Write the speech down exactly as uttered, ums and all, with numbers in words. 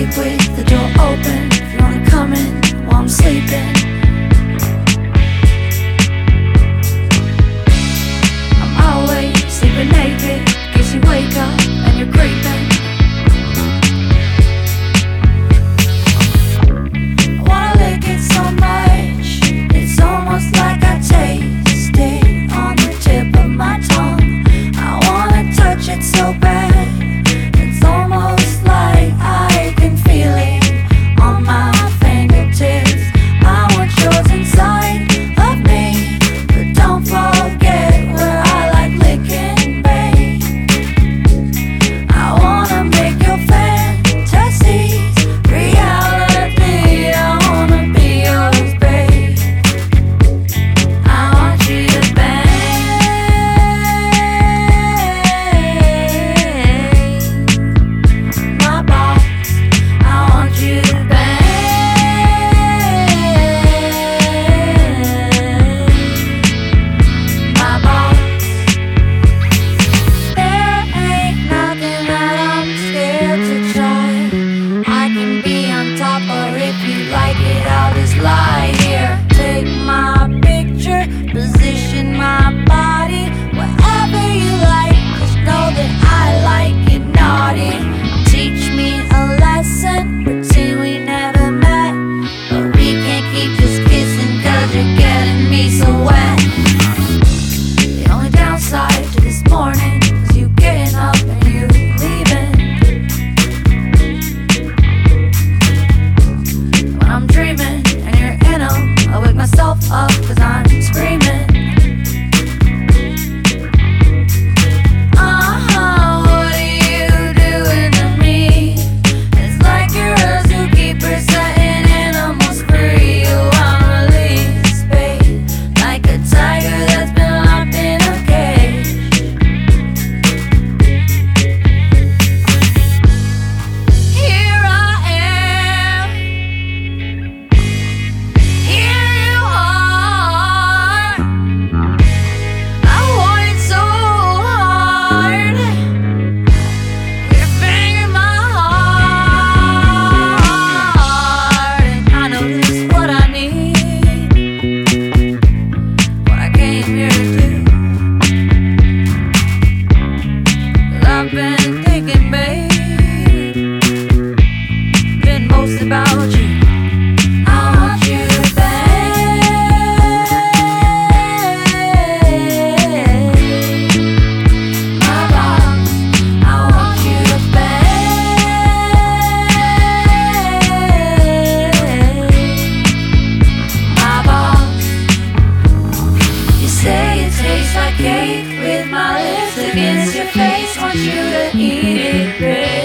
awake with the door open. If you wanna come in while I'm sleeping. I'm always sleeping naked in case you wake up and you're creeping. I wanna lick it so much, it's almost like I taste it on the tip of my tongue. I wanna touch it so bad. It's almost like I can feel it on my fingertips. I want yours inside of me, but don't forget where I like licking, babe. I wanna make your fantasies reality. I wanna be yours, babe. I want you to bang my box. I want you to bang my box. There ain't nothing that I'm scared to try. I can be on top, or if you like it, I'll just lie here. Take my picture, position my body wherever you like. Just know that I like it naughty. Teach me a lesson, pretend we never met, but we can't keep just kissing cause you're getting me so wet. The only downside to this morning is you getting up and you leaving. When I'm dreaming and you're in 'em, I wake myself up cause I'm screaming. Uh-huh, what are you doing to me? It's like you're a zookeeper setting animals free. Oh, I'm released, babe, like a tiger that's been locked in a cage. Here I am, here you are. I want it so hard. You're banging my heart, and I know this is what I need, what I came here to do. 'Cause I've been thinking, babe, been most about you. I want you to bang my box. I want you to bang my box. You say it tastes like cake with my lips against your face. Want you to eat it, babe.